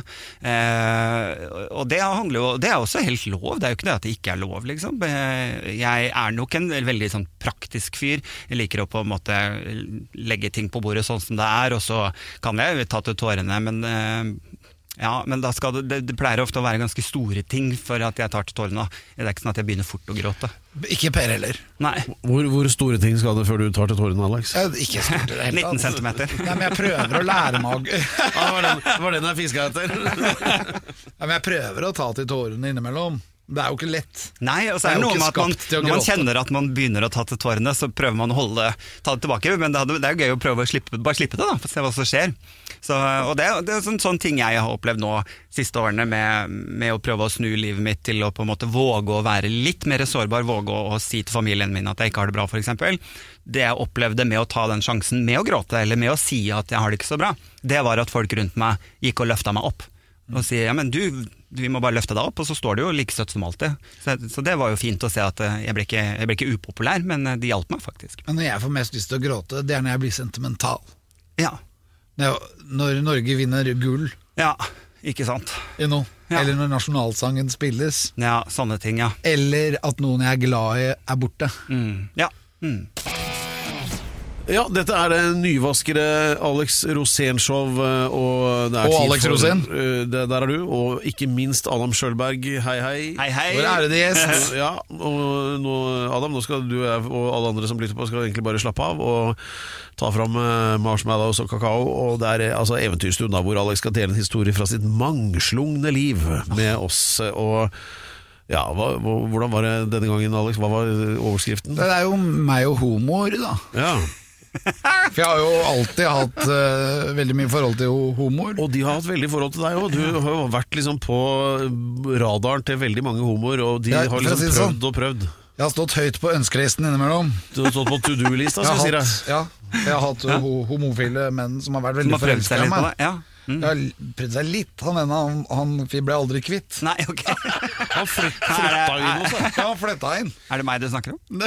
Eh, og det handler jo, det er også helt lov, det er jo ikke det at det ikke er lov, liksom. Jeg er nok en veldig sånn praktisk fyr. Jeg liker å på en måte legge ting på bordet sånn som det er, og så kan jeg ta til tårene, men eh, ja, men da skal det, det, det pleier ofte å være ganske store ting for at jeg tar til tårene. Det er ikke sånn at jeg begynner fort å gråte. Ikke Per heller. Nei. Hvor, hvor store ting skal det før du tar til tårene, Alex? Ikke stort det hele tatt. nitten centimeter. Nei, men jeg prøver å lære meg. Ja, det var den, det var den jeg fisket etter. Ja, men jeg prøver å ta til tårene innimellom. Det er jo ikke lett. Nei, og så er det, er noe med at man, når man kjenner at man begynner å ta til tårene, så prøver man å holde, ta det tilbake, men det, hadde, det er jo gøy å prøve å slippe, bare slippe det da, for å se hva som skjer. Så, og det, det er sånn, sånn ting jeg har opplevd nå siste årene med, med å prøve å snu livet mitt til å på en måte våge å være litt mer sårbar, våge å, å si til familien min at jeg ikke har det bra, for eksempel. Det jeg opplevde med å ta den sjansen med å gråte, eller med å si at jeg har det ikke så bra, det var at folk rundt meg gikk og løftet meg opp. Og sier, ja, men du, vi må bare løfte deg opp, og så står det jo like søtt som alltid. Så, så det var jo fint å se at jeg ble ikke, jeg ble ikke upopulær, men de hjalp meg faktisk. Men når jeg får mest lyst til å gråte, det er når jeg blir sentimental. Ja. Når, når Norge vinner gull. Ja, ikke sant. You know. Ja. Eller når nasjonalsangen spilles. Ja, sånne ting, ja. Eller at noen jeg er glad i er borte. Mm. Ja, mm. Ja, dette er det nyvaskere Alex Rosén-show. Og, det er og Alex for, Rosén. Det, der er du, og ikke minst Adam Schjølberg. Hei, hei. Hei, hei. Hvor er det de gjest? Ja, og nå, Adam, nå skal du og alle andre som lytter på skal egentlig bare slappe av og ta fram marshmallows og kakao. Og det er altså eventyrstund da, hvor Alex skal dele en historie fra sitt mangslungne liv med oss. Og ja, hva, hvordan var det denne gangen, Alex? Hva var overskriften? Det er jo meg og homoer da. Ja. For jeg har jo alltid hatt uh, veldig mye forhold til homoer. Og de har hatt veldig forhold til deg også. Du har jo vært liksom på radaren til veldig mange homoer, og de ja, har liksom prøvd sånn. og prøvd. Jeg har stått høyt på ønskelisten innimellom. Du har stått på to-do-lista, skal jeg si deg. Ja, jeg har hatt ja. ho homofile menn som har vært veldig forelsket i meg. Ja. Mm. Jeg har prøvd seg litt. Han ene, han, han ble aldri kvitt. Nei, ok. Han flytt, flytta inn også. Ja, han flytta inn. Er det meg du snakker om?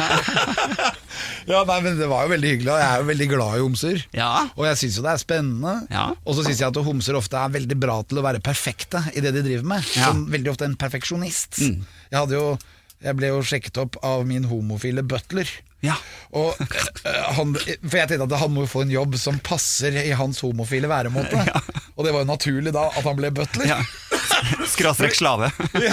Ja, nei, men det var jo veldig hyggelig. Jeg er jo veldig glad i homser. Ja. Og jeg synes jo det er spennende. Ja. Og så synes jeg at homser ofte er veldig bra til å være perfekte i det de driver med. Ja. Som veldig ofte en perfeksjonist. Mm. Jeg hadde jo Jeg ble jo sjekket opp av min homofile butler. Ja. Og, uh, han, for jeg tenkte at han må få en jobb som passer i hans homofile væremåte. Ja. Og det var jo naturlig da at han ble butler. Ja. Skråstrek slave. Ja.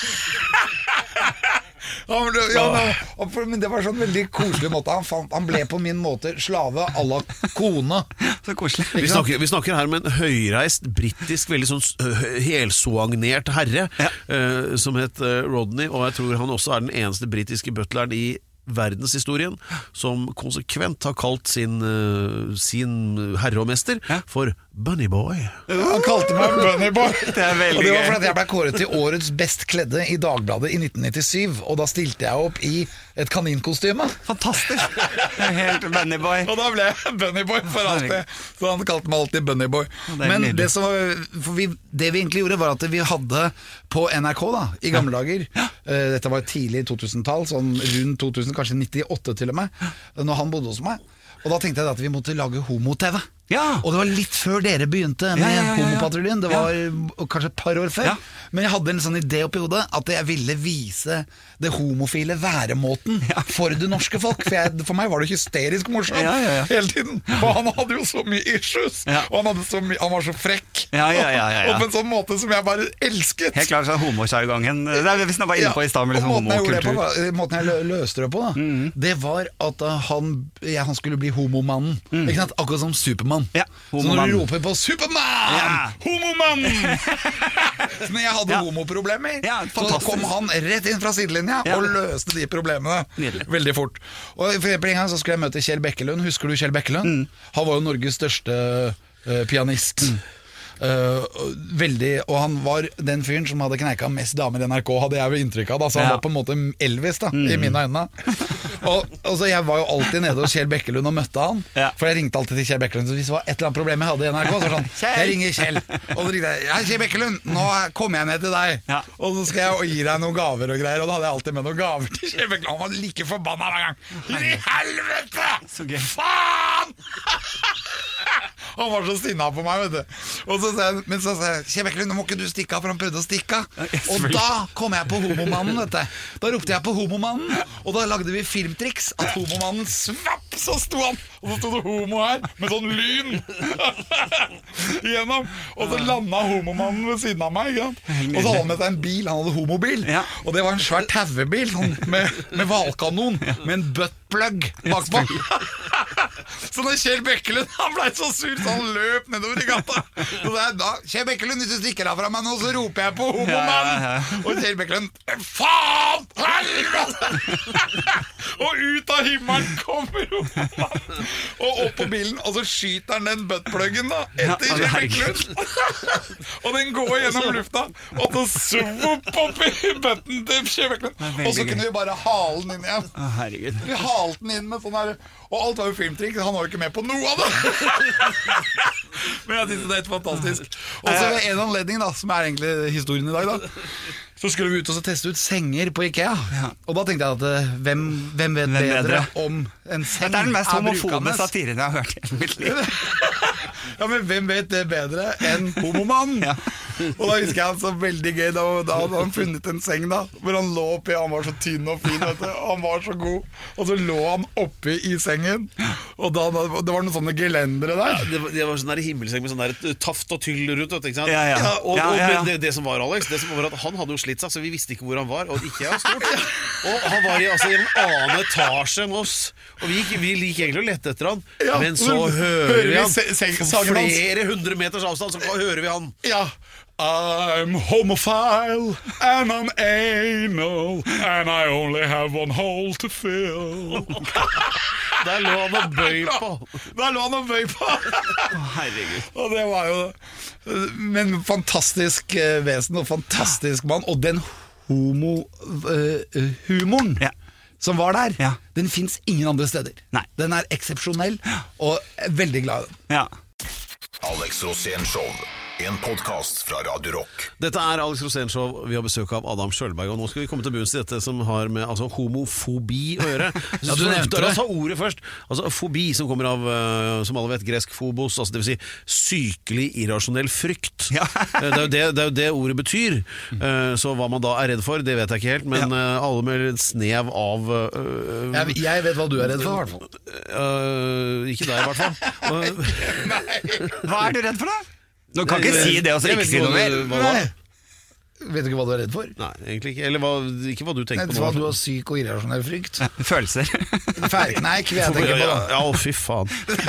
Ja, men, ja, men, men det var sånn veldig koselig måte. Han, fant, han ble på min måte slave à la kone. Så koselig. Vi snakker, vi snakker her med en høyreist, britisk, veldig sånn helsoagnert herre, ja. uh, som het uh, Rodney, og jeg tror han også er den eneste britiske butleren i verdenshistorien som konsekvent har kalt sin, uh, sin herre og mester ja. for Bunny Boy. Ja, han kalte meg Bunny Boy. Det er veldig og det var gøy. fordi jeg ble kåret til årets best kledde i Dagbladet i nitten nittisyv, og da stilte jeg opp i et kaninkostyme. Fantastisk. Det er helt Bunny Boy. Og da ble jeg Bunny Boy for alltid. Så han kalte meg alltid Bunny Boy. Det Men det, som var, for vi, det vi egentlig gjorde var at vi hadde på N R K da, i gamle dager, ja. uh, dette var tidlig to-tusen-tall, sånn rundt to tusen, kanskje nittiåtte til og med, når han bodde hos meg. Og da tenkte jeg at vi måtte lage homo-T V. Ja. Og det var litt før dere begynte med Ja, ja, ja, ja. Homopatruljen. Det var kanskje et par år før. Ja. Men jeg hadde en sånn idé oppi hodet at jeg ville vise det homofile væremåten for det norske folk. For, jeg, for meg var det hysterisk morsomt Ja, ja, ja. hele tiden. Og han hadde jo så mye issues. Ja. Og han, hadde så mye, han var så frekk. Ja, ja, ja, ja, ja. Og på en sånn måte som jeg bare elsket. Helt klart sånn homosjargongen. Det er vi var inne på i stad med liksom og måten jeg gjorde det på, homokultur. var- måten jeg lø- løste det på da, Mm. det var at uh, han, ja, han skulle bli homomannen. Ikke sant? Akkurat som Supermann. Ja, så når homomann. du roper på Supermann, Ja. homomann, men jeg hadde Ja. homoproblemer, Ja, så fantastisk. kom han rett inn fra sidelinja Ja. og løste de problemene Nydelig. veldig fort. Og for eksempel en gang så skulle jeg møte Kjell Bekkelund. Husker du Kjell Bekkelund? Mm. Han var jo Norges største uh, pianist. Uh, veldig, og han var den fyren som hadde kneika mest damer i N R K, hadde jeg vel inntrykk av da, så han Ja. var på en måte Elvis da, Mm. i mine øyne. Og, og så jeg var jo alltid nede hos Kjell Bekkelund og møtte han, Ja. for jeg ringte alltid til Kjell Bekkelund. Så hvis det var et eller annet problem jeg hadde i N R K, så var det sånn, Kjell! jeg ringer Kjell, og så ringte jeg, ja, Kjell Bekkelund, nå kommer jeg ned til deg, Ja. og så skal jeg gi deg noen gaver og greier, og da hadde jeg alltid med noen gaver til Kjell Bekkelund. Han var like forbanna hver gang. I helvete! Så gøy. Faen! Han var så sinna på meg, vet du. Og så sa jeg, men så sa jeg, Kjell Bekkelund, nå må ikke du stikke av, for han prøvde å stikke av. Og da kom jeg på homomannen, vet du. Da ropte jeg på homomannen, og da lagde vi filmtriks at homomannen svapp, så sto han, og så sto det homo her, med sånn lyn igjennom. Og så landa homomannen ved siden av meg, ikke sant? Og så hadde han med seg en bil, han hadde homobil, Ja. og det var en svær tauebil sånn, med, med valkanon, med en buttplug bakpå. Så når Kjell Bekkelund, han ble så sur, så han løp nedover i gata. Så sa jeg, da, Kjell Bekkelund, hvis du stikker av fra meg nå, så roper jeg på homomannen. Ja, ja, ja. Og Kjell Bekkelund, faen, helvete! Og ut av himmelen kommer homomannen. Og opp på bilen, og så skyter han den buttpluggen da, etter Ja, Kjell herregud. Bekkelund. Og den går gjennom lufta, og så svopp opp i butten til Kjell Bekkelund. er veldig Og så gøy. kunne vi bare hale den inn igjen. Å, herregud. Vi halte den inn med sånn her. Og alt var jo filmtrikk, han var jo ikke med på noe av det. Men jeg synes det er helt fantastisk. Og så ved en anledning da, som er egentlig historien i dag da, så skulle vi ut og så teste ut senger på IKEA. Og da tenkte jeg at eh, hvem, hvem vet Hvem bedre, bedre? om en seng Dette er den mest homofobe brukende? satiren jeg har hørt i hele mitt liv. Ja, men hvem vet det bedre enn homomann? Ja. Og da husker jeg han så veldig gøy, da, da hadde han funnet en seng da, hvor han lå oppi, han var så tynn og fin, vet du, og han var så god. Og så lå han oppi i sengen, og da, det var noen sånne gelendere der. Det var, det var sånn der himmelseng med sånn der taft og tyll rundt, vet du, ikke sant? Ja, ja. og, Ja, og ja, ja. Det, det som var, Alex, det som var at han hadde jo slitt seg, så vi visste ikke hvor han var, og ikke jeg stort. Og han var i, altså, i en annen etasje enn oss, og vi gikk, vi gikk egentlig å lette etter han, Ja, men så så hører hører vi vi han, se- se- på sangen hans. flere hundre meters avstand, så hører vi han. Ja. I'm homophile and I'm anal and I only have one hole to fill. Der lå han og bøy på. Der lå han og bøy på. Herregud. Og det var jo Men fantastisk eh, vesen og fantastisk mann. Og den homo-humoren Ja. som var der, Ja. den finnes ingen andre steder. Nei. Den er eksepsjonell, og jeg er veldig glad i den. Ja. Alex Rosén Show. En podcast fra Radio Rock. Dette er Alex Rosén Show. Vi har besøk av Adam Schjølberg, og nå skal vi komme til bunns i dette som har med altså, homofobi å gjøre. Ja, du nevnte det. La oss ta ordet først. Altså, fobi, som kommer av, uh, som alle vet, gresk phobos, altså det vil si sykelig irrasjonell frykt. Ja. Uh, det, er jo det, det er jo det ordet betyr. Uh, så hva man da er redd for, det vet jeg ikke helt, men uh, alle med et snev av uh, Jeg, jeg vet hva du er redd for, i hvert fall. uh, Ikke deg, i hvert fall. Uh, Hva er du redd for, da? Du kan ikke si det og så Jeg ikke vet si noe hva mer. du- hva da? Nei. Vet du ikke hva du er redd for? Nei, egentlig ikke. Eller hva, ikke hva du Nei, tenker det på var nå. at du har syk og irrasjonell frykt. Følelser. Ferkneik vil jeg tenke på, Ja, da. ja, å, fy faen.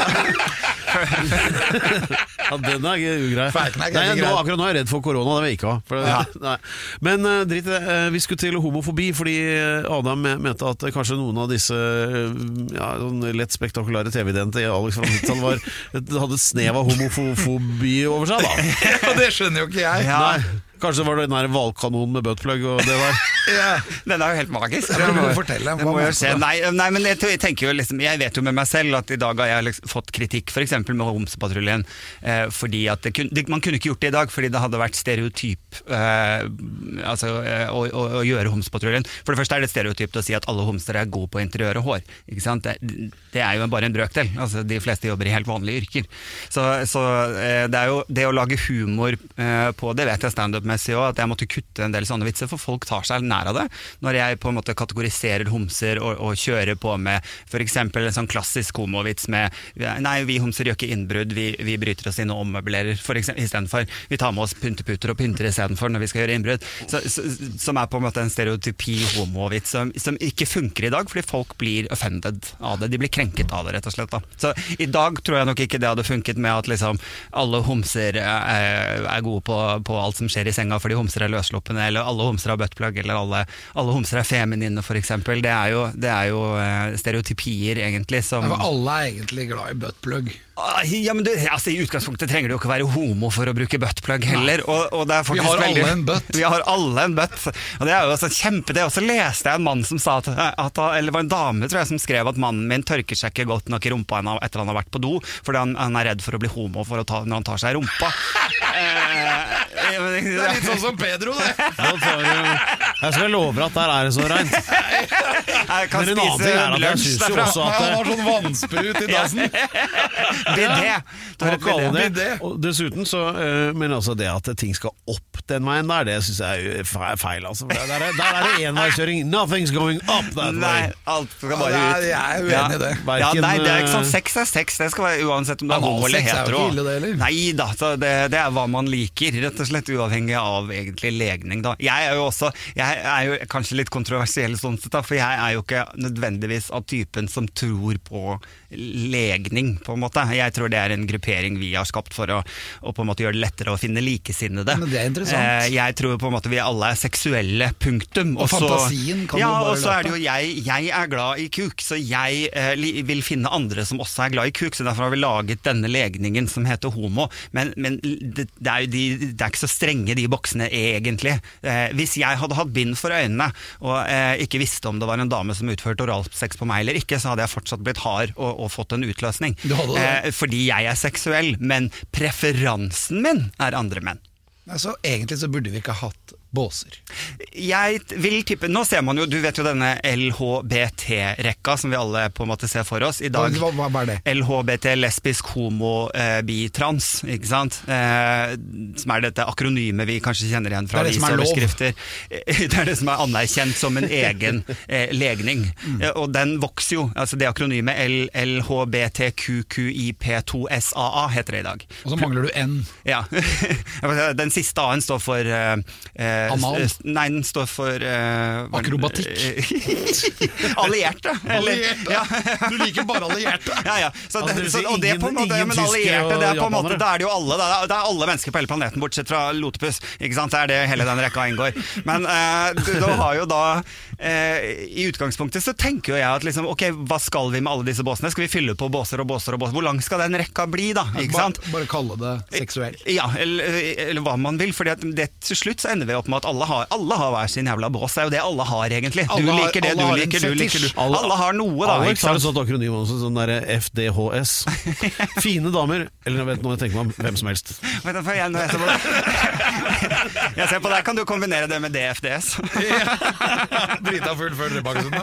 Ja, den er ikke ugrei. Ferkneik er Nei, ikke nå, grei. akkurat nå er jeg redd for korona, det vil jeg ikke ha. For det, Ja. nei. Men uh, dritt i det, uh, vi skulle til homofobi, fordi uh, Adam me- mente at uh, kanskje noen av disse uh, ja, sånn lett spektakulære T V-ideene til Alex fra nittitallet var det hadde et snev av homofobi over seg, da. Og det skjønner jo ikke jeg. Ja. Nei, kanskje var det den der valgkanonen med buttplug og det der. Ja. Den er jo helt magisk. Ja, men du må fortelle, det hva må jeg mente se. du? Nei, nei, men jeg, jeg tenker jo liksom, jeg vet jo med meg selv at i dag har jeg liksom fått kritikk, for eksempel med Homsepatruljen, eh, fordi at det kun, det, man kunne ikke gjort det i dag, fordi det hadde vært stereotyp eh, altså, eh, å, å, å gjøre Homsepatruljen. For det første er det stereotypt å si at alle homser er gode på interiør og hår, ikke sant? Det, det er jo bare en brøkdel, altså de fleste jobber i helt vanlige yrker. Så, så eh, det er jo det å lage humor eh, på det, vet jeg stand-up-messig også, at jeg måtte kutte en del sånne vitser, for folk tar seg nær av det, når jeg på en måte kategoriserer homser og, og kjører på med for eksempel en sånn klassisk homovits med nei, vi homser gjør ikke innbrudd, vi, vi bryter oss inn og ommøblerer, for eksempel, i stedet for vi tar med oss pynteputer og pynter i stedet for når vi skal gjøre innbrudd, så, så, som er på en måte en stereotypi homovits som, som ikke funker i dag, fordi folk blir offended av det, de blir krenket av det rett og slett da. Så i dag tror jeg nok ikke det hadde funket med at liksom alle homser er, er gode på, på alt som skjer i senga fordi homser er løsloppende, eller alle homser har buttplug, eller alle, alle homser er feminine for eksempel. Det er jo, det er jo uh, stereotypier egentlig som... Ja, alle er egentlig glad i buttplug. Ja, men du, altså, i utgangspunktet trenger du jo ikke være homo for å bruke buttplug heller, og, og det er faktisk vi har veldig... alle en butt. Vi har alle en butt, og det er jo så kjempe... Det også leste jeg en mann som sa at, at eller var en dame tror jeg som skrev at mannen min tørker seg ikke godt nok i rumpa etter han har vært på do, fordi han, han er redd for å bli homo for å ta, når han tar seg i rumpa. Det er litt sånn som Pedro, det. Jeg skal love at der er det så rent. Jeg kan Men en annen ting er at jeg synes jo også at Han har sånn vannsprut i dassen. Bidé. Det. Og dessuten så uh, men altså det at ting skal opp den veien der, det synes jeg er feil altså. Der er, der er det enveiskjøring. Nothing's going up that way. Nei, alt skal bare ja, ut. Jeg er uenig i det. Ja, ja, nei, det er ikke sånn. Sex er sex. Det skal være uansett om det er homo eller hetero. Nei da, det, det er hva man liker, rett og slett uavhengig av egentlig legning da. Jeg er jo også, jeg er jo kanskje litt kontroversiell sånn sett da, for jeg er jo ikke nødvendigvis av typen som tror på legning på en måte. Jeg tror det er en gruppering vi har skapt for å, å på en måte gjøre det lettere å finne likesinnede. Men det er interessant. Eh, jeg tror på en måte vi alle er seksuelle, punktum. Og Også, fantasien kan ja, jo bare og så er det jo jeg, jeg er glad i kuk, så jeg eh, vil finne andre som også er glad i kuk, så derfor har vi laget denne legningen som heter homo, men, men det, det, er jo de, det er ikke så strenge de boksene egentlig. Eh, hvis jeg hadde hatt bind for øynene og eh, ikke visste om det var en dame som utførte oralsex på meg eller ikke, så hadde jeg fortsatt blitt hard og, og fått en utløsning. Eh, fordi jeg er seksuell, men preferansen min er andre menn. Altså, egentlig så burde vi ikke ha hatt båser. Jeg vil tippe, nå ser man jo, du vet jo denne L H B T-rekka som vi alle på en måte ser for oss i dag. Hva, hva er det? L H B T, lesbisk, homo, eh, bi, trans, ikke sant? Eh, som er dette akronymet vi kanskje kjenner igjen fra avisoverskrifter. Det er det som er anerkjent som en egen eh, legning. Mm. Eh, og den vokser jo, altså det akronymet L H B T Q Q I P to S A A heter det i dag. Og så mangler du N. Ja, den siste A-en står for eh, Anal? Nei, den står for uh, akrobatikk. Allierte. Allierte. Ja. Du liker bare allierte. Ja, ja. Så det, altså, så, og det på en måte, men allierte, det er på en måte, da er det jo alle, det er, det er alle mennesker på hele planeten, bortsett fra Lotepus, ikke sant? Det er det hele den rekka inngår. Men uh, du, du har jo da, uh, i utgangspunktet så tenker jo jeg at liksom, ok, hva skal vi med alle disse båsene? Skal vi fylle på båser og båser og båser? Hvor lang skal den rekka bli da, ikke sant? Bare, bare kalle det seksuell. Ja, eller, eller hva man vil, fordi at det, til slutt så ender vi opp med at alle har, alle har hver sin jævla bås. Det er jo det alle har egentlig. Du alle liker det, har, du liker, du liker du. Alle, alle har noe da. Alex har et sånt akronym også, sånn der F D H S. Fine damer, eller jeg vet nå, jeg tenker meg om hvem som helst. Vet du, jeg, jeg, ser på det. Jeg ser på det, kan du kombinere det med D F D S? Drita full før drepaksen.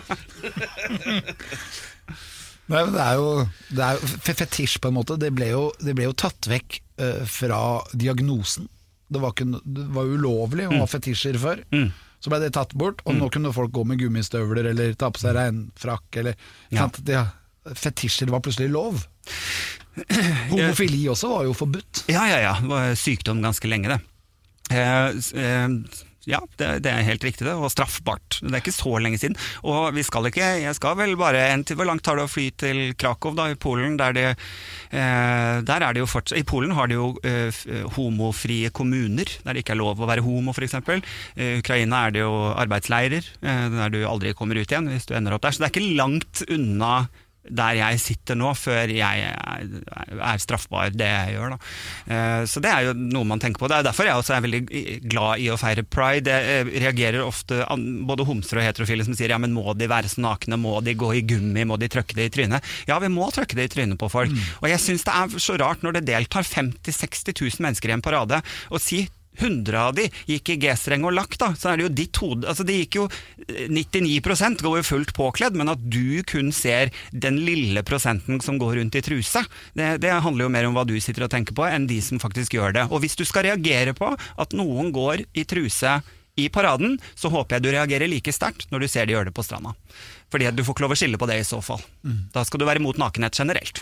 Nei, men det er jo, det er jo fetisj på en måte. Det ble jo, det ble jo tatt vekk uh, fra diagnosen. Det var, ikke, det var ulovlig å ha mm. fetisjer før. Mm. Så ble det tatt bort, og mm. nå kunne folk gå med gummistøvler eller ta på seg regnfrakk eller, ja. Ja, fetisjer var plutselig lov. Homofili også var jo forbudt. Ja, ja, ja. Det var sykdom ganske lenge det. Eh, eh, Ja, det, det er helt riktig det, og straffbart. Det er ikke så lenge siden. Og vi skal ikke, jeg skal vel bare en til, hvor langt tar det å fly til Krakow da, i Polen, der det, eh, der er det jo fortsatt, i Polen har det jo eh, homofrie kommuner, der det ikke er lov å være homo for eksempel. I eh, Ukraina er det jo arbeidsleirer, eh, der du aldri kommer ut igjen hvis du ender opp der, så det er ikke langt unna der jeg sitter nå, før jeg er, er straffbar det jeg gjør da. Eh, så det er jo noe man tenker på. Det er derfor jeg også er veldig glad i å feire Pride. Jeg reagerer ofte både homser og heterofile som sier, ja, men må de være så nakne, må de gå i gummi, må de trøkke det i trynet? Ja, vi må trøkke det i trynet på folk. Mm. Og jeg synes det er så rart når det deltar femti til seksti tusen mennesker i en parade, og si hundre av de gikk i G-streng og lakk da, så er det jo ditt hode, altså det gikk jo nittini prosent går jo fullt påkledd, men at du kun ser den lille prosenten som går rundt i truse, det, det handler jo mer om hva du sitter og tenker på, enn de som faktisk gjør det. Og hvis du skal reagere på at noen går i truse i paraden, så håper jeg du reagerer like sterkt når du ser de gjør det på stranda. Fordi du får ikke lov å skille på det i så fall. Mm. Da skal du være mot nakenhet generelt.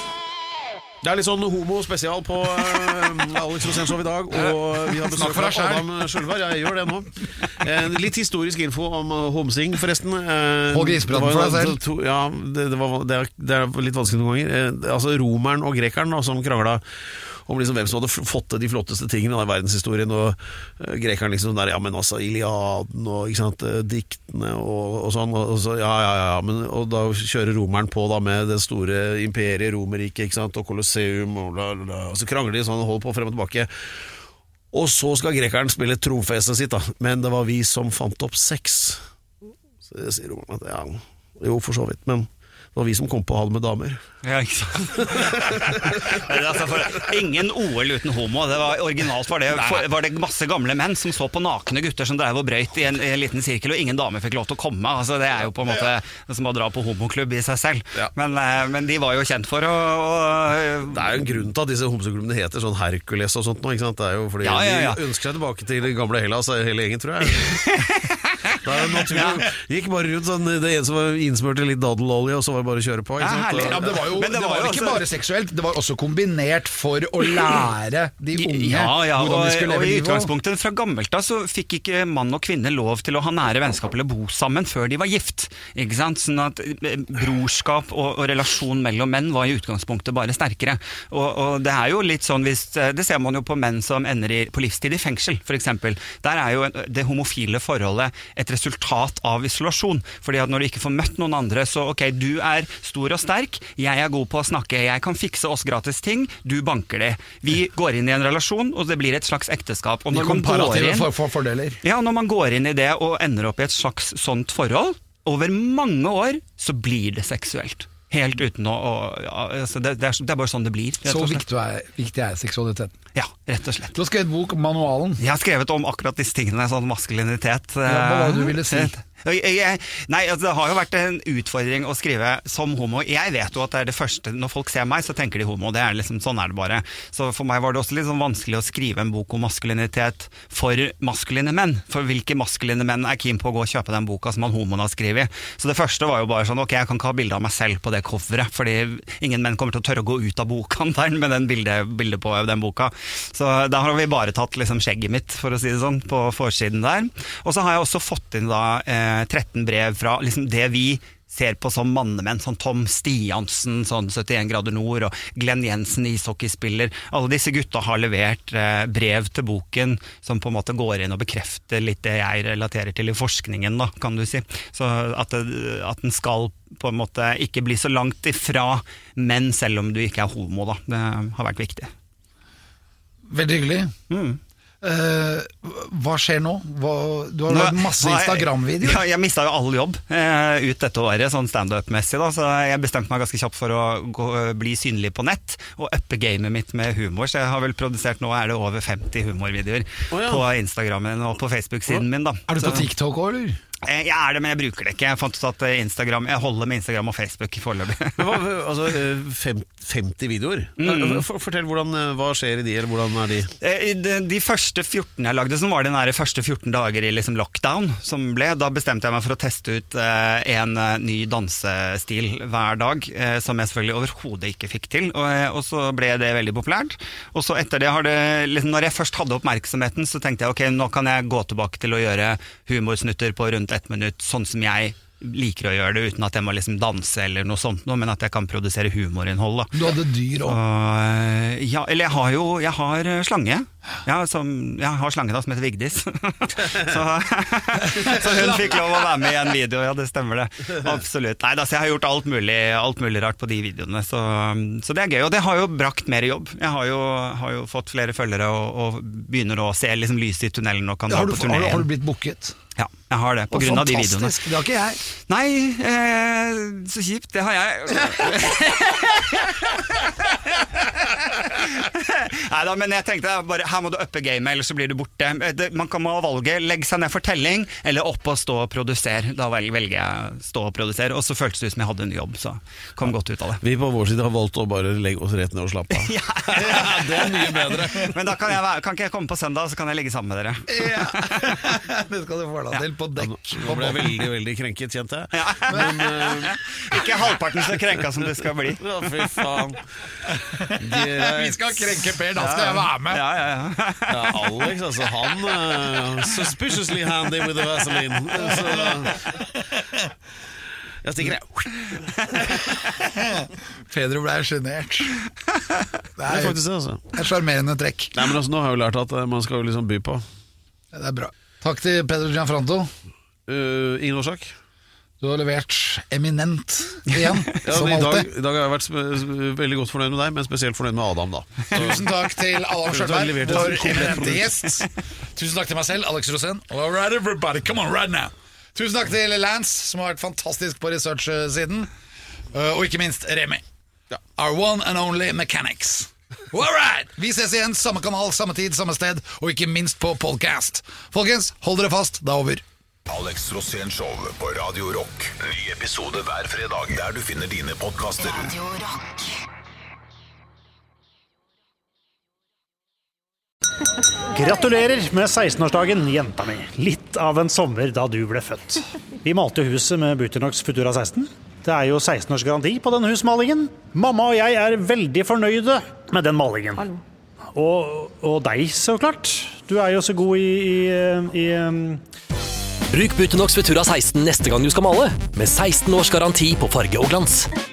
Det er litt sånn homo-spesial på uh, Alex Rosénshow i dag, og vi har besøk av Adam Skjølberg. Jeg gjør det nå. Uh, litt historisk info om uh, homsing, forresten. Uh, Hold grisepraten for deg selv. To, ja, det, det, var, det, er, det er litt vanskelig noen ganger. Uh, altså romeren og grekeren da, som krangla om liksom hvem som hadde fått til de flotteste tingene i verdenshistorien, og uh, grekeren liksom der, ja, men altså Iliaden og ikke sant, uh, diktene og, og sånn, og så, ja, ja, ja, men, og da kjører romeren på da med det store imperiet, Romerriket, ikke sant, og Colosseum, og, la, la, la, og så krangler de sånn, holder på frem og tilbake, og så skal grekeren spille trofeset sitt da, men det var vi som fant opp sex, så det sier romeren at, ja, jo, for så vidt, men det var vi som kom på å ha det med damer. Ja, ikke sant. altså for, ingen O L uten homo. Det var originalt var det, for, var det masse gamle menn som så på nakne gutter som drev og brøyt i en, i en liten sirkel, og ingen damer fikk lov til å komme. Altså, det er jo på en måte det som å dra på homoklubb i seg selv. Ja. Men, men de var jo kjent for å... å det er jo en grunn til at disse homoklubbene heter sånn Hercules og sånt nå, ikke sant? Det er jo fordi ja, ja, ja. de ønsker seg tilbake til det gamle Hellas, hele gjengen, tror jeg. Det er naturlig. Ja. Gikk bare rundt sånn, det ene som var innsmørte litt dadelolje, og så var det bare å kjøre på. Ja, ja, det var jo, det det var var jo ikke også... bare seksuelt, det var også kombinert for å lære de unge ja, ja, hvordan de skulle og, leve og i livet. utgangspunktet fra gammelt da, så fikk ikke mann og kvinne lov til å ha nære vennskap eller bo sammen før de var gift. Ikke sant? Sånn at brorskap og, og relasjon mellom menn var i utgangspunktet bare sterkere. Og, og det er jo litt sånn, hvis, det ser man jo på menn som ender i, på livstid i fengsel, for eksempel. Der er jo det homofile forholdet et resultat av isolasjon. Fordi at når du ikke får møtt noen andre, så ok, du er stor og sterk, jeg er god på å snakke, jeg kan fikse oss gratis ting, du banker det. Vi går inn i en relasjon, og det blir et slags ekteskap. Og når man går inn, for, for fordeler. Ja, når man går inn i det og ender opp i et slags sånt forhold, over mange år, så blir det seksuelt. Helt uten å... å altså det, det, er, det er bare sånn det blir. Så viktig er, viktig er seksualiteten. Ja, rett og slett. Du har skrevet bok om manualen. Jeg har skrevet om akkurat disse tingene, sånn maskulinitet. Ja, hva var det du ville si? Jeg, jeg, nei, altså, det har jo vært en utfordring å skrive som homo. Jeg vet jo at det er det første, når folk ser meg, så tenker de homo. Det er liksom, sånn er det bare. Så for meg var det også litt sånn vanskelig å skrive en bok om maskulinitet for maskuline menn. For hvilke maskuline menn er keen på å gå og kjøpe den boka som han homoen har skrevet? Så det første var jo bare sånn, ok, jeg kan ikke ha bilde av meg selv på det coveret, fordi ingen menn kommer til å tørre å gå ut av bokhandelen med den bildet, bildet på den boka. Så da har vi bare tatt liksom skjegget mitt, for å si det sånn, på forsiden der. Og så har jeg også fått inn da eh, tretten brev fra liksom det vi ser på som mannemenn, sånn Tom Stiansen, sånn syttien grader nord, og Glenn Jensen, ishockeyspiller. Alle disse gutta har levert eh, brev til boken som på en måte går inn og bekrefter litt det jeg relaterer til i forskningen, da, kan du si. Så at, det, at den skal på en måte ikke bli så langt ifra menn, selv om du ikke er homo, da. Det har vært viktig. Veldig hyggelig. Mm. Uh, hva skjer nå? Hva, du har lagd masse Instagram-videoer. Ja, jeg mistet jo all jobb uh, ut dette året, sånn stand-up-messig da, så jeg bestemte meg ganske kjapt for å gå, bli synlig på nett og uppe gamet mitt med humor, så jeg har vel produsert, nå er det over femti humorvideoer oh, ja. på Instagrammen og på Facebook-siden min da. Er du på så, TikTok også, eller? Jeg er det, men jeg bruker det ikke. Jeg fant ut at Instagram, jeg holder med Instagram og Facebook i foreløpig. Altså femti videoer? Mm. Fortell, hvordan, hva skjer i de, eller hvordan er de? De, de første fjorten jeg lagde, som var de nære første fjorten dager i liksom lockdown, som ble, da bestemte jeg meg for å teste ut en ny dansestil hver dag, som jeg selvfølgelig overhodet ikke fikk til, og, og så ble det veldig populært. Og så etter det har det, liksom, når jeg først hadde oppmerksomheten, så tenkte jeg, ok, nå kan jeg gå tilbake til å gjøre humorsnutter på rundt ett minutt, sånn som jeg liker å gjøre det uten at jeg må liksom danse eller noe sånt, men at jeg kan produsere humorinnhold. Da. Du hadde dyr også. Og, ja, eller jeg har jo jeg har slange. Ja, som, jeg har slange da, som heter Vigdis. så, så hun fikk lov å være med i en video, ja, det stemmer det. Absolutt. Nei, da, så jeg har gjort alt mulig, alt mulig rart på de videoene, så, så det er gøy. Og det har jo brakt mer jobb. Jeg har jo, har jo fått flere følgere og, og begynner å se liksom, lyset i tunnelen og kan dra på turné. Har du blitt booket? Ja, jeg har det, på og grunn av de videoene. Fantastisk, det har ikke jeg. Nei, eh, så kjipt, det har jeg. Neida, men jeg tenkte bare, her må du uppe gamet, eller så blir du borte. Det, man kan må ha valget, legge seg ned for telling, eller opp og stå og produsere. Da velger jeg stå og produsere, og så føltes det ut som jeg hadde en jobb, så kom godt ut av det. Vi på vår side har valgt å bare legge oss rett ned og slappe av. ja. ja, det er mye bedre. Men da kan, jeg, kan ikke jeg komme på søndag, så kan jeg ligge sammen med dere. ja, det skal du få da til på dekk. Ja, nå ble jeg veldig, veldig krenket, kjente jeg. Ja. Men, uh... ikke halvparten så krenka som du skal bli. Ja, fy faen. Vi skal krenke Per, da skal jeg være med. Ja, ja, ja. ja, Alex, altså, han uh, suspiciously handy with the Vaseline. Så, jeg stikker det. Pedro ble genert. Det er faktisk det, altså. Et charmerende trekk. Nei, men altså, nå har jeg jo lært at man skal jo liksom by på. Det er bra. Takk til Pedro Gianfranto. Uh, ingen årsak. Du har levert eminent igjen, ja, som i dag, alltid. I dag har jeg vært veldig godt fornøyd med deg, men spesielt fornøyd med Adam da. Tusen takk til Adam Skjølberg for eminente gjest. Tusen takk til meg selv, Alex Rosén. All right, everybody, come on right now. Tusen takk til Lance, som har vært fantastisk på research-siden. Og ikke minst Remi. Ja. Our one and only mechanics. All right! Vi ses igjen, samme kanal, samme tid, samme sted, og ikke minst på podcast. Folkens, hold dere fast, det er over. Alex Rosén Show på Radio Rock. Ny episode hver fredag der du finner dine podcaster. Radio Rock. Gratulerer med seksten-årsdagen, jenta mi. Litt av en sommer da du ble født. Vi malte huset med Buternox Futura seksten. Det er jo seksten års garanti på den husmalingen. Mamma og jeg er veldig fornøyde med den malingen. Og, og deg, så klart. Du er jo så god i... i, i um... Bruk Buternox Futura seksten neste gang du skal male, med seksten års garanti på farge og glans.